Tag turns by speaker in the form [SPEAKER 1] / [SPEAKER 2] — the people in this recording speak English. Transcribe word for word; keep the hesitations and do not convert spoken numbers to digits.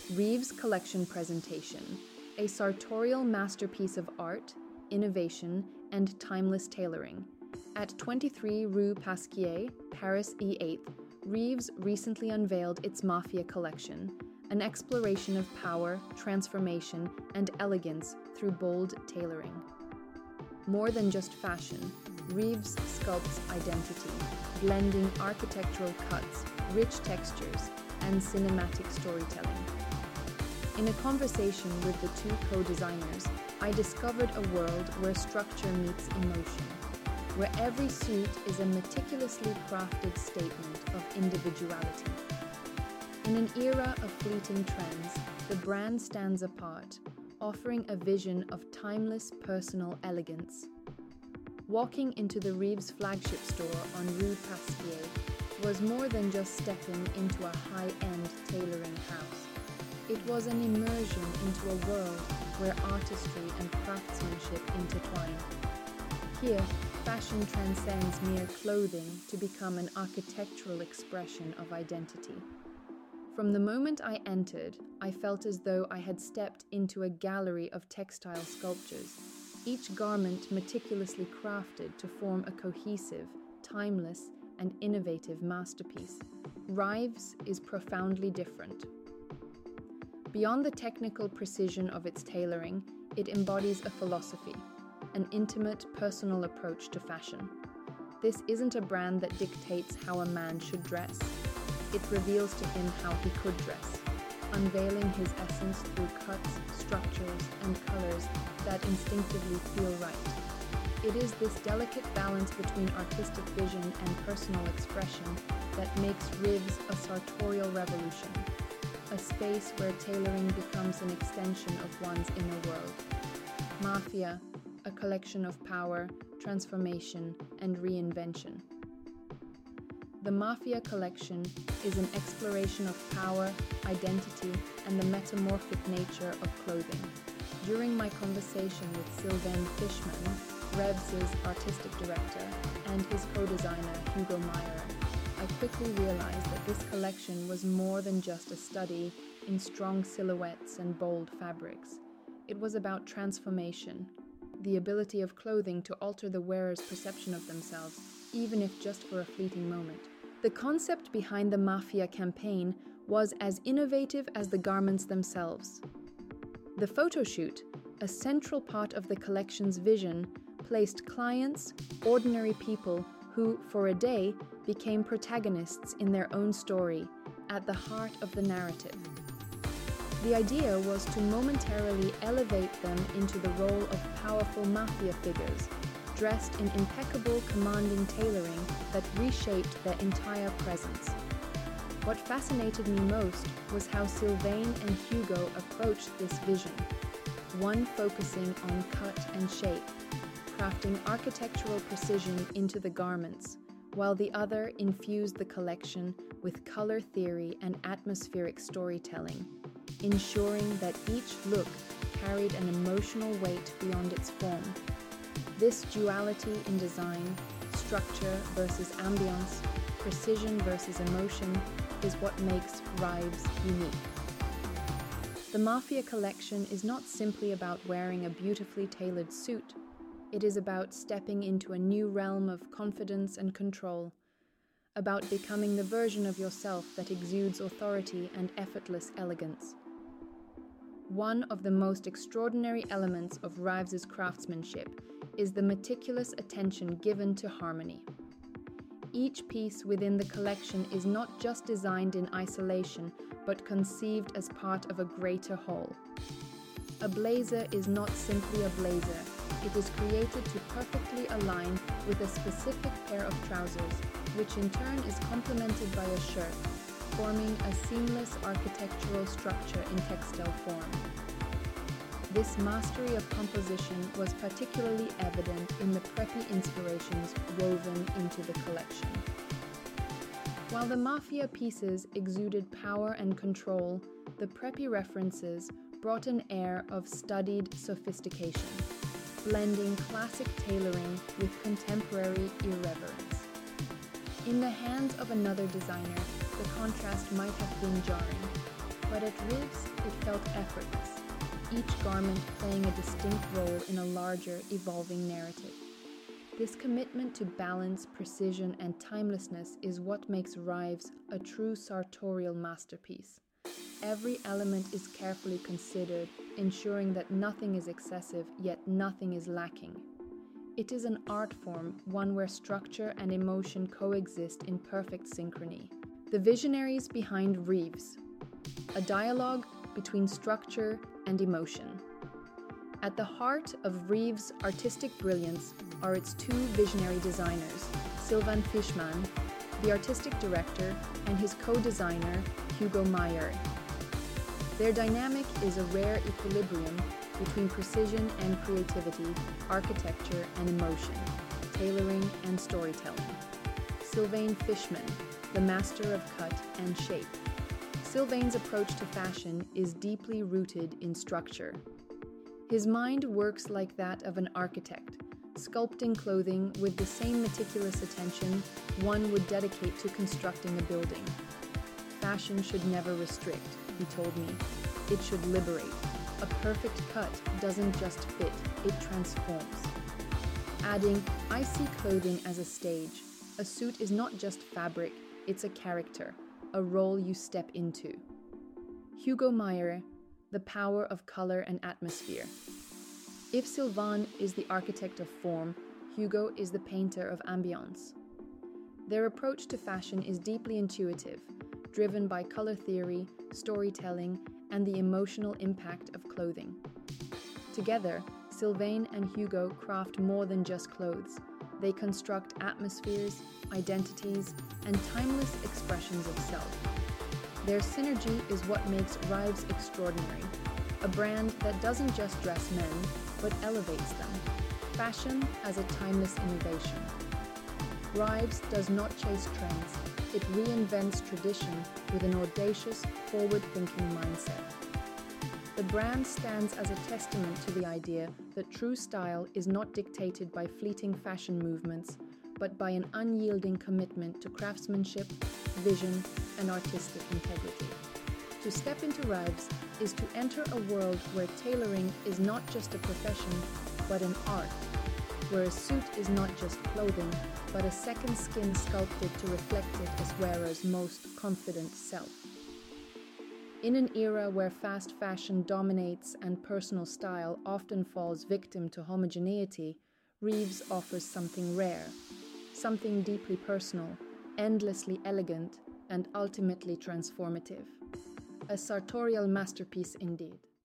[SPEAKER 1] Reeves Collection Presentation, a sartorial masterpiece of art, innovation, and timeless tailoring. At twenty-three Rue Pasquier, Paris E eighth, Reeves recently unveiled its Mafia collection, an exploration of power, transformation, and elegance through bold tailoring. More than just fashion, Reeves sculpts identity, blending architectural cuts, rich textures, and cinematic storytelling. In a conversation with the two co-designers, I discovered a world where structure meets emotion, where every suit is a meticulously crafted statement of individuality. In an era of fleeting trends, the brand stands apart, offering a vision of timeless personal elegance. Walking into the Reeves flagship store on Rue Pasquier was more than just stepping into a high-end tailoring house. It was an immersion into a world where artistry and craftsmanship intertwine. Here, fashion transcends mere clothing to become an architectural expression of identity. From the moment I entered, I felt as though I had stepped into a gallery of textile sculptures, each garment meticulously crafted to form a cohesive, timeless, and innovative masterpiece. Reeves is profoundly different. Beyond the technical precision of its tailoring, it embodies a philosophy, an intimate, personal approach to fashion. This isn't a brand that dictates how a man should dress. It reveals to him how he could dress, unveiling his essence through cuts, structures, and colors that instinctively feel right. It is this delicate balance between artistic vision and personal expression that makes Reeves a sartorial revolution, a space where tailoring becomes an extension of one's inner world. Mafia, a collection of power, transformation, and reinvention. The Mafia collection is an exploration of power, identity, and the metamorphic nature of clothing. During my conversation with Sylvain Fischmann, Reeves' artistic director, and his co-designer Hugo Meyer, I quickly realized that this collection was more than just a study in strong silhouettes and bold fabrics. It was about transformation, the ability of clothing to alter the wearer's perception of themselves, even if just for a fleeting moment. The concept behind the Mafia campaign was as innovative as the garments themselves. The photo shoot, a central part of the collection's vision, placed clients, ordinary people who, for a day, became protagonists in their own story, at the heart of the narrative. The idea was to momentarily elevate them into the role of powerful mafia figures, dressed in impeccable, commanding tailoring that reshaped their entire presence. What fascinated me most was how Sylvain and Hugo approached this vision, one focusing on cut and shape, crafting architectural precision into the garments, while the other infused the collection with color theory and atmospheric storytelling, ensuring that each look carried an emotional weight beyond its form. This duality in design, structure versus ambience, precision versus emotion, is what makes Reeves unique. The Mafia collection is not simply about wearing a beautifully tailored suit. It is about stepping into a new realm of confidence and control, about becoming the version of yourself that exudes authority and effortless elegance. One of the most extraordinary elements of Reeves' craftsmanship is the meticulous attention given to harmony. Each piece within the collection is not just designed in isolation, but conceived as part of a greater whole. A blazer is not simply a blazer. It is created to perfectly align with a specific pair of trousers, which in turn is complemented by a shirt, forming a seamless architectural structure in textile form. This mastery of composition was particularly evident in the preppy inspirations woven into the collection. While the Mafia pieces exuded power and control, the preppy references brought an air of studied sophistication, blending classic tailoring with contemporary irreverence. In the hands of another designer, the contrast might have been jarring. But at Rives, it felt effortless, each garment playing a distinct role in a larger, evolving narrative. This commitment to balance, precision, and timelessness is what makes Rives a true sartorial masterpiece. Every element is carefully considered, ensuring that nothing is excessive, yet nothing is lacking. It is an art form, one where structure and emotion coexist in perfect synchrony. The visionaries behind Rives: a dialogue between structure and emotion. At the heart of Rives' artistic brilliance are its two visionary designers, Sylvain Fischmann, the artistic director, and his co-designer, Hugo Meyer. Their dynamic is a rare equilibrium between precision and creativity, architecture and emotion, tailoring and storytelling. Sylvain Fischmann, the master of cut and shape. Sylvain's approach to fashion is deeply rooted in structure. His mind works like that of an architect, sculpting clothing with the same meticulous attention one would dedicate to constructing a building. Fashion should never restrict, he told me. It should liberate. A perfect cut doesn't just fit, it transforms. Adding, I see clothing as a stage. A suit is not just fabric, it's a character, a role you step into. Hugo Meyer, the power of color and atmosphere. If Sylvain is the architect of form, Hugo is the painter of ambiance. Their approach to fashion is deeply intuitive, driven by color theory, storytelling, and the emotional impact of clothing. Together, Sylvain and Hugo craft more than just clothes. They construct atmospheres, identities, and timeless expressions of self. Their synergy is what makes Rives extraordinary, a brand that doesn't just dress men, but elevates them. Fashion as a timeless innovation. Rives does not chase trends, it reinvents tradition with an audacious, forward-thinking mindset. The brand stands as a testament to the idea that true style is not dictated by fleeting fashion movements, but by an unyielding commitment to craftsmanship, vision, and artistic integrity. To step into Rives is to enter a world where tailoring is not just a profession, but an art, where a suit is not just clothing, but a second skin sculpted to reflect it as wearer's most confident self. In an era where fast fashion dominates and personal style often falls victim to homogeneity, Rives offers something rare, something deeply personal, endlessly elegant, and ultimately transformative. A sartorial masterpiece indeed.